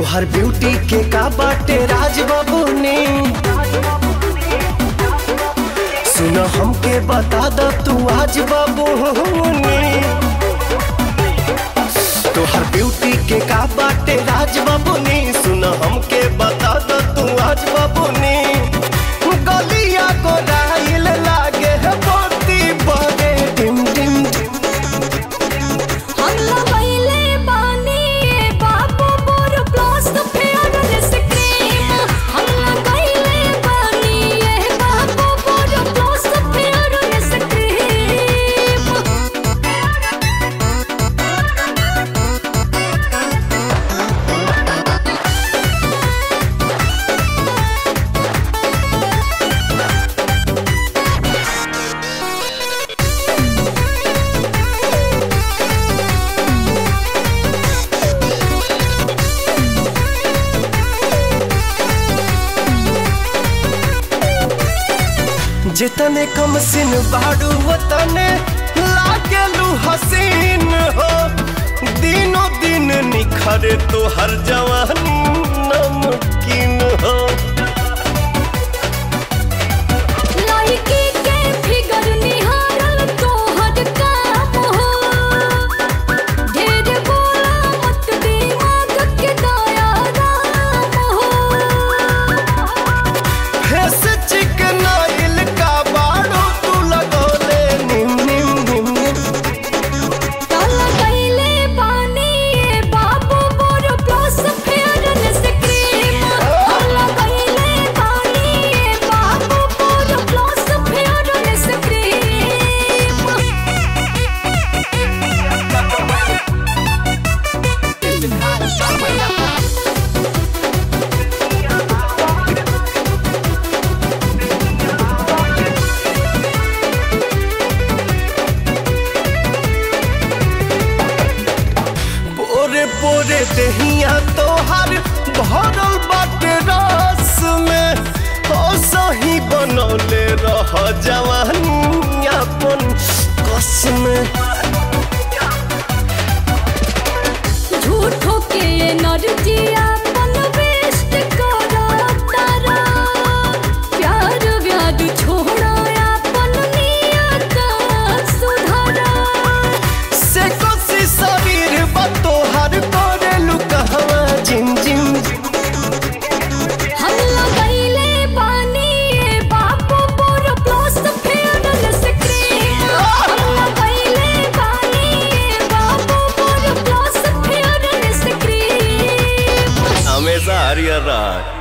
तोहर ब्यूटी के का बाटे राज बबूनी, सुन हमके बता द तू आज बबूनी। तोहर ब्यूटी के का बाटे राज बबूनी, सुन हमके बता द तू आज बबूनी। गलिया गोराइल लागे है मोती बड़े डिम डिम जितने कम सिन बाड़ू वतने लागेलू हसीन हो। दिनों दिन निखरे तो हर जवानी नमकीन हो। लड़की के फिगर निहारल तो हर काम हो। ढेर बोला मत दिमाग के दाया राम हो। फेस चिकनाइल का बाड़ू तू लगोले निम निम निम निम। काला कैले बानी ये बाबू बोरो प्लस फेयरन से क्रीम। काला कैले बानी ये बाबू बोरो प्लस फेयरन से क्रीम। पोरे पोरे दहिया तोहर भरल बाटे रस में। ओ सही बनौले रह जवानी अपन कस में। झूठो के एनर्जिया अपन वेस्ट करा तारा। प्यार व्याद छोड़ा अपन नियत सुधारा। से कोसी शरीर बा तोहर करेलू कहवा जिम जिम। हल्ला कैले बानी ये बाबू बोरो प्लस फेयरन से क्रीम। हल्ला कैले बानी ये बाबू बोरो प्लस फेयरन से क्रीम। हमेशा हरियर रह।